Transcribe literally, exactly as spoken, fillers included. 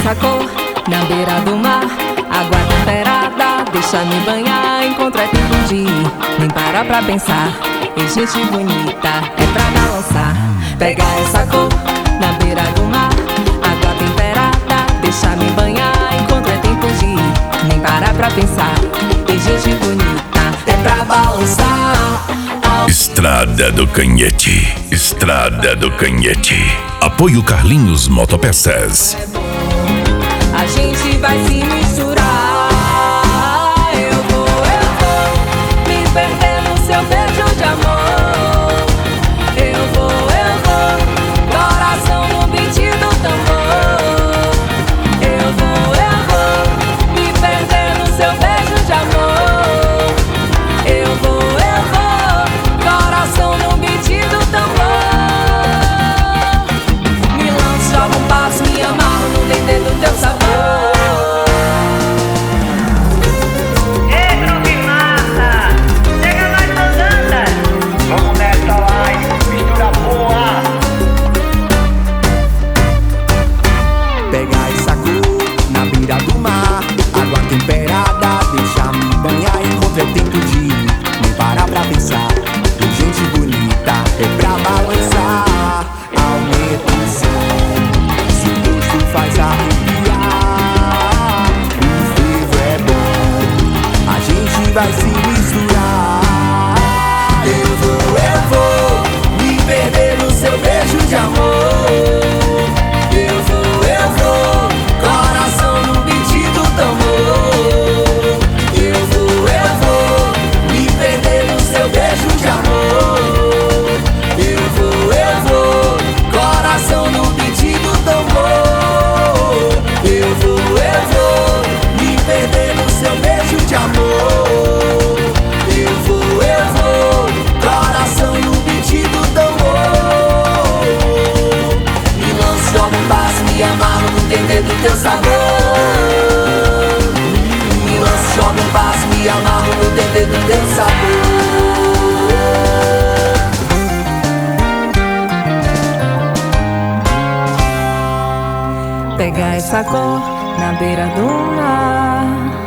essa cor na beira do mar, água temperada, deixa me banhar. Encontro é tempo de ir, nem parar pra pensar. E gente bonita é pra balançar. Pega essa cor na beira do mar, água temperada, deixa me banhar. Encontro é tempo de ir, nem parar pra pensar. E gente bonita é pra balançar. Estrada do Canhete, Estrada do Canhete. Apoio Carlinhos Motopeças. A gente vai se misturar. Eu vou, eu vou me perder no seu beijo de amor. Eu vou, eu vou, coração no beat do tambor. Eu vou, eu vou me perder no seu beijo de amor. Eu vou, eu vou, coração no beat do tambor. Me lanço, jogo um passo, me amarro no dendê do teu sabor. Pega essa cor na beira do mar, água temperada, deixa me banhar. Encontro é tempo de ir, nem parar pra pensar. E gente bonita é pra balançar. Aumenta o som, se o gosto faz arrepiar. O frevo é bom, a gente vai se misturar. Eu vou, eu vou me perder no seu beijo de amor. Eu vou, eu vou, coração no beat do tambor. Eu vou, eu vou me perder no seu beijo de amor. Eu vou, eu vou, coração no beat do tambor. Eu vou, eu vou me perder no seu beijo de amor. Eu vou, eu vou, coração no beat do tambor. Me lanço, jogo um passo, me amarro no dendê do teu sabor. Me lanço, jogo um passo, me amarro no dendê do teu sabor. Pega essa cor na beira do mar,